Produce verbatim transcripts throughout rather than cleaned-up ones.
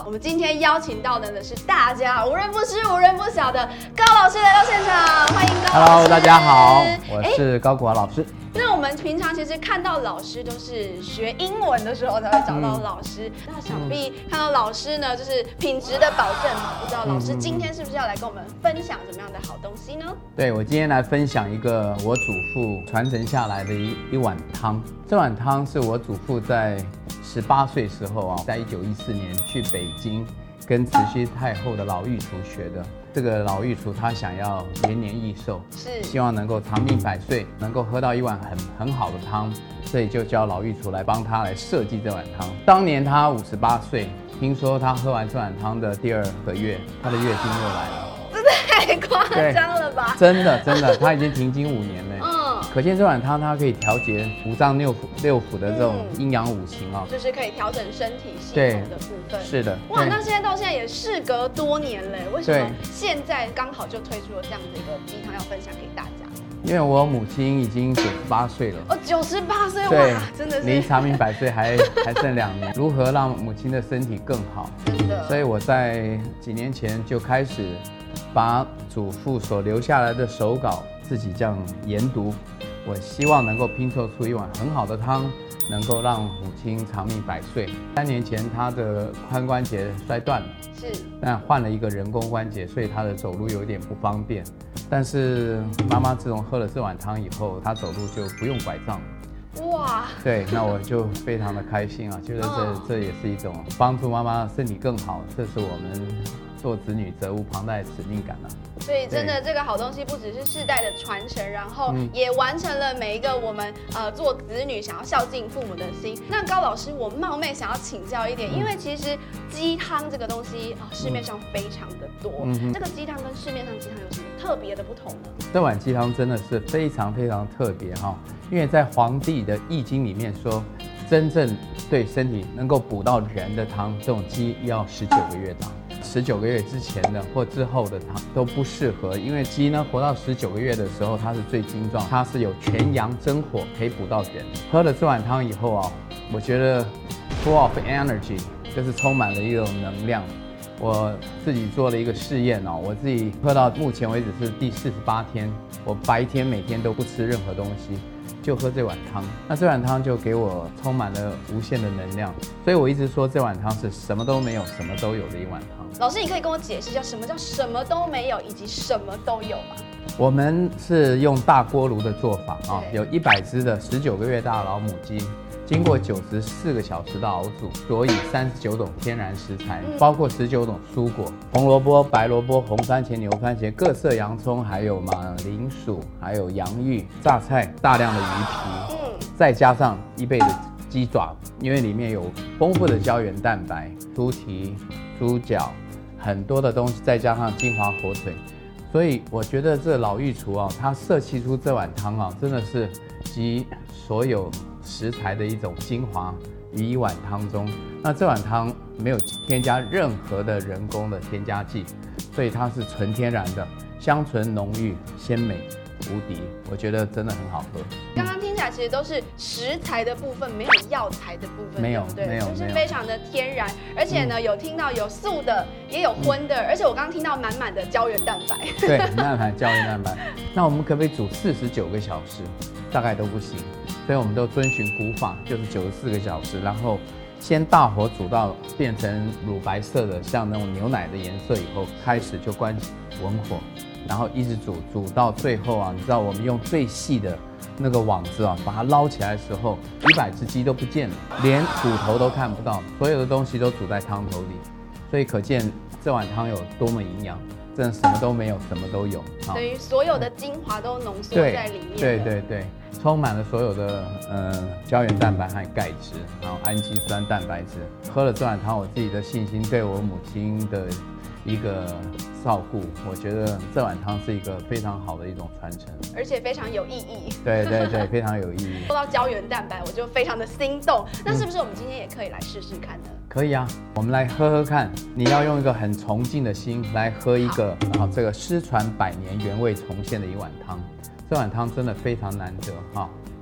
我们今天邀请到的呢是大家无人不知、无人不晓的高老师来到现场，欢迎高老师。 Hello， 大家好，我是高国华老师。 那我们平常其实看到老师都是学英文的时候才会找到老师，嗯、那想必看到老师呢，就是品质的保证嘛。不知道老师今天是不是要来跟我们分享什么样的好东西呢？ 对，我今天来分享一个我祖父传承下来的一一碗汤。这碗汤是我祖父在十八岁时候啊，在一九一四年去北京跟慈禧太后的老御厨学的。这个老御厨他想要延年益寿， 是希望能够长命百岁，能够喝到一碗很很好的汤，所以就叫老御厨来帮他来设计这碗汤。当年他五十八岁，听说他喝完这碗汤的第二个月，他的月经又来了， 这太夸张了吧？ 真的真的，他已经停经五年了。 嗯。 可见这碗汤它可以调节五脏六腑六腑的这种阴阳五行啊、 嗯，就是可以调整身体系统的部分。 是的。 哇，那现在到现在也事隔多年嘞，为什么现在刚好就推出了这样的一个鸡汤要分享给大家？ 因为我母亲已经九十八岁了。 哦，九十八岁哇，真的是离长命百岁还还剩两年。如何让母亲的身体更好？ 真的。所以我在几年前就开始把祖父所留下来的手稿自己这样研读。我希望能够拼凑出一碗很好的汤，能够让母亲长命百岁。三年前她的髋关节摔断了， 是， 但换了一个人工关节，所以她的走路有点不方便。但是妈妈自从喝了这碗汤以后，她走路就不用拐杖了。 哇， 对，那我就非常的开心啊，觉得这、哦、这也是一种帮助妈妈身体更好，这是我们做子女责无旁贷的使命感啊。 所以真的这个好东西不只是世代的传承，然后也完成了每一个我们呃做子女想要孝敬父母的心。那高老师，我冒昧想要请教一点，因为其实鸡汤这个东西啊、呃，市面上非常的多，嗯、这个鸡汤跟市面上鸡汤有什么特别的不同呢？ 这碗鸡汤真的是非常非常特别哈，因为在黄帝的易经里面说，真正对身体能够补到人的汤，这种鸡要十九个月大。十九个月之前的或之后的汤都不适合，因为鸡呢活到十九个月的时候，它是最精壮，它是有全阳真火可以补到人。喝了这碗汤以后啊，我觉得 full of energy， 就是充满了一种能量。我自己做了一个试验哦，我自己喝到目前为止是第四十八天，我白天每天都不吃任何东西，就喝这碗汤。那这碗汤就给我充满了无限的能量，所以我一直说这碗汤是什么都没有，什么都有的一碗汤。 老师，你可以跟我解释一下什么叫什么都没有，以及什么都有吗？ 我们是用大锅炉的做法啊，有一百只的十九个月大老母鸡，经过九十四个小时的熬煮，佐以三十九种天然食材，嗯、包括十九种蔬果，红萝卜、白萝卜、红番茄、牛番茄、各色洋葱，还有马铃薯，还有洋芋、榨菜，大量的鱼皮，嗯、再加上一倍的鸡爪，因为里面有丰富的胶原蛋白、猪蹄、猪脚，很多的东西，再加上金华火腿。所以我觉得这老御厨啊，他设计出这碗汤啊，真的是集所有食材的一种精华于一碗汤中。那这碗汤没有添加任何的人工的添加剂，所以它是纯天然的，香醇浓郁，鲜美无敌。我觉得真的很好喝。 刚刚听起来其实都是食材的部分，没有药材的部分， 没有， 对， 没有， 就是非常的天然。而且呢，嗯、有听到有素的，也有荤的，嗯、而且我刚刚听到满满的胶原蛋白。 对，满满胶原蛋白。那我们可不可以煮四十九个小时？大概都不行，所以我们都遵循古法，就是九十四个小时，然后先大火煮到变成乳白色的，像那种牛奶的颜色以后，开始就关文火，然后一直煮，煮到最后啊，你知道我们用最细的那个网子啊，把它捞起来的时候，一百只鸡都不见了，连骨头都看不到，所有的东西都煮在汤头里，所以可见这碗汤有多么营养。真的什么都没有，什么都有， 等于所有的精华都浓缩在里面。 对对对，充满了所有的呃胶原蛋白和钙质，然后氨基酸、蛋白质。喝了这碗汤，我自己的信心对我母亲的一个照顾，我觉得这碗汤是一个非常好的一种传承， 而且非常有意义。 对对对，非常有意义。 说到胶原蛋白，我就非常的心动。那是不是我们今天也可以来试试看呢？ 可以啊，我们来喝喝看。你要用一个很崇敬的心来喝一个啊，这个失传百年原味重现的一碗汤。这碗汤真的非常难得哈。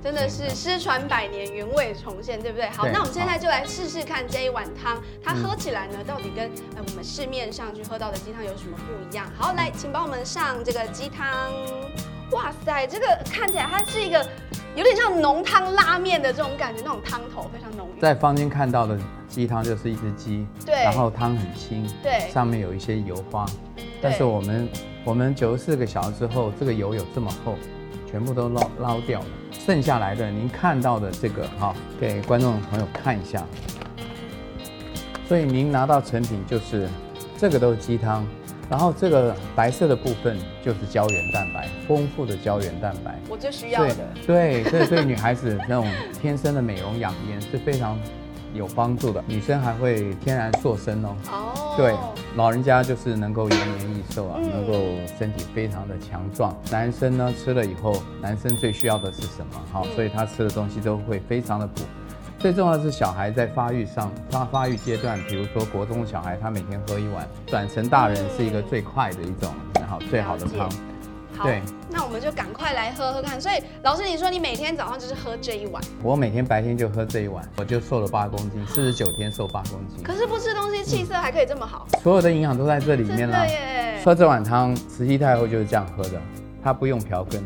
真的是失传百年，原味重现，对不对？好，那我们现在就来试试看这一碗汤，它喝起来呢，到底跟呃我们市面上去喝到的鸡汤有什么不一样？好，来，请帮我们上这个鸡汤。哇塞，这个看起来它是一个有点像浓汤拉面的这种感觉，那种汤头非常浓郁。 在坊间看到的鸡汤就是一只鸡， 对， 然后汤很清， 对， 上面有一些油花，但是我们我们九十四个小时之后，这个油有这么厚，全部都捞捞掉了，剩下来的您看到的这个哈，给观众朋友看一下。所以您拿到成品就是这个都是鸡汤。然后这个白色的部分就是胶原蛋白，丰富的胶原蛋白， 我最需要的。 对，所以对女孩子那种天生的美容养颜是非常有帮助的。女生还会天然塑身哦。哦。对，老人家就是能够延年益寿啊，嗯、能够身体非常的强壮。男生呢吃了以后，男生最需要的是什么？好、嗯，所以他吃的东西都会非常的补。最重要的是小孩在发育上，他发育阶段，比如说国中小孩，他每天喝一碗，转成大人是一个最快的一种，然后最好的汤。 好，对，那我们就赶快来喝喝看。所以老师，你说你每天早上就是喝这一碗？ 我每天白天就喝这一碗，我就瘦了八公斤，四十九天瘦八公斤。 可是不吃东西，气色还可以这么好？ 所有的营养都在这里面了。 真的耶！ 喝这碗汤，慈禧太后就是这样喝的，她不用瓢羹。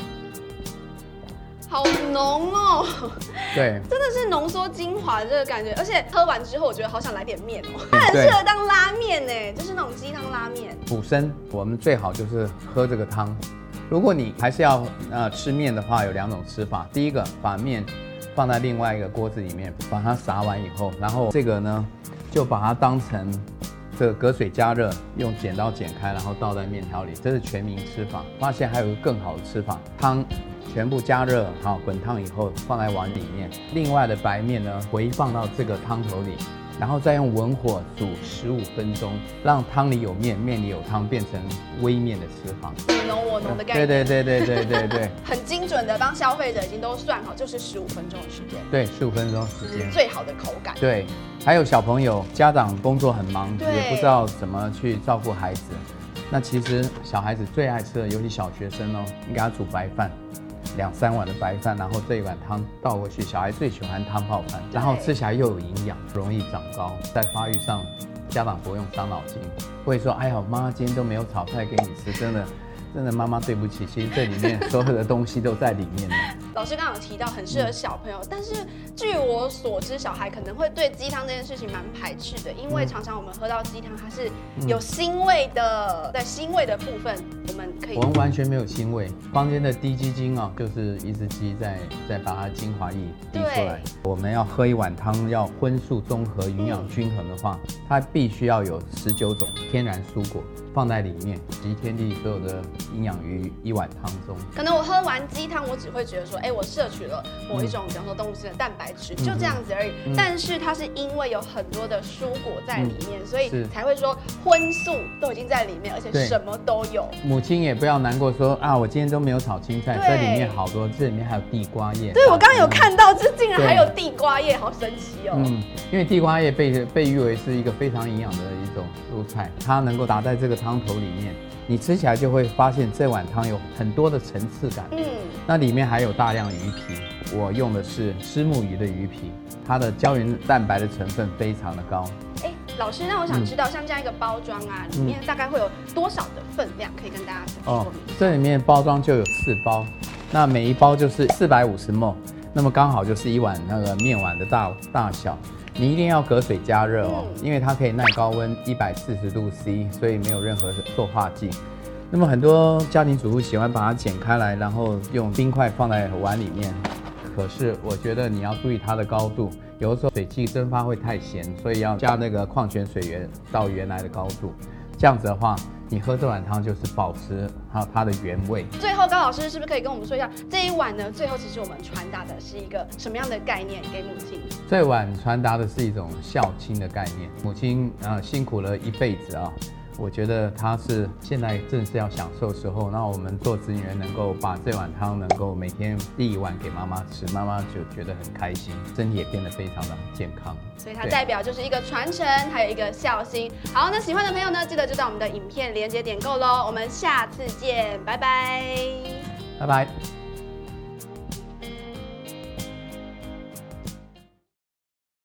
好浓哦， 对， 真的是浓缩精华的这个感觉，而且喝完之后，我觉得好想来点面哦，它很适合当拉面呢，就是那种鸡汤拉面。 补身，我们最好就是喝这个汤。如果你还是要呃吃面的话，有两种吃法。第一个，把面放在另外一个锅子里面，把它撒完以后，然后这个呢，就把它当成这个隔水加热，用剪刀剪开，然后倒在面条里，这是全民吃法。发现还有一个更好的吃法，汤全部加热好滚烫以后放在碗里面，另外的白面呢回放到这个汤头里，然后再用文火煮十五分钟，让汤里有面，面里有汤，变成微面的吃法。 你侬我侬的概念。 对对对对对对对。 很精准的帮消费者已经都算好，就是十五分钟的时间。 对，十五分钟时间。 最好的口感。 对，还有小朋友，家长工作很忙，也不知道怎么去照顾孩子。那其实小孩子最爱吃的，尤其小学生哦，你给他煮白饭。两三碗的白饭，然后这一碗汤倒过去，小孩最喜欢汤泡饭，然后吃起来又有营养，容易长高，在发育上，家长不用伤脑筋，不会说，哎呀，妈妈今天都没有炒菜给你吃，真的，真的妈妈对不起，其实这里面所有的东西都在里面的。 老师刚刚有提到很适合小朋友，嗯、但是据我所知，小孩可能会对鸡汤这件事情蛮排斥的，因为常常我们喝到鸡汤，它是有腥味的，在腥味的部分，我们可以。 我们完全没有腥味，坊间的滴鸡精啊，就是一只鸡在在把它精华液滴出来。我们要喝一碗汤，要荤素综合、营养均衡的话，嗯、它必须要有十九种天然蔬果放在里面，集天地所有的营养于一碗汤中。 可能我喝完鸡汤，我只会觉得说，哎、欸，我摄取了某一种，嗯、比方说动物性的蛋白质，嗯、就这样子而已。嗯、但是它是因为有很多的蔬果在里面，嗯、所以才会说荤素都已经在里面，而且什么都有。 母亲也不要难过说啊，我今天都没有炒青菜，这里面好多，这里面还有地瓜叶。 对，我刚刚有看到，这竟然还有地瓜叶，好神奇哦。 嗯，因为地瓜叶被被誉为是一个非常营养的一种蔬菜，它能够打在这个汤头里面。你吃起来就会发现这碗汤有很多的层次感，嗯，那里面还有大量鱼皮，我用的是虱目鱼的鱼皮，它的胶原蛋白的成分非常的高。 哎，老师，那我想知道，嗯、像这样一个包装啊，里面大概会有多少的分量，可以跟大家说明一下？ 这里面包装就有四包，那每一包就是四百五十 ml， 那么刚好就是一碗那个面碗的大大小。你一定要隔水加热哦，嗯、因为它可以耐高温一百四十度 C， 所以没有任何塑化剂。那么很多家庭主妇喜欢把它剪开来，然后用冰块放在碗里面。可是我觉得你要注意它的高度，有的时候水汽蒸发会太咸，所以要加那个矿泉水源到原来的高度。这样子的话，你喝这碗汤就是保持还有它的原味。 最后，高老师是不是可以跟我们说一下这一碗呢？最后其实我们传达的是一个什么样的概念给母亲？ 这碗传达的是一种孝亲的概念。母亲啊、呃、辛苦了一辈子啊，我觉得她是现在正是要享受的时候。那我们做子女人能够把这碗汤能够每天递一碗给妈妈吃，妈妈就觉得很开心，身体也变得非常的健康。 所以它代表就是一个传承，还有一个孝心。好，那喜欢的朋友呢，记得就到我们的影片连结点购喽。我们下次见，拜拜， 拜拜。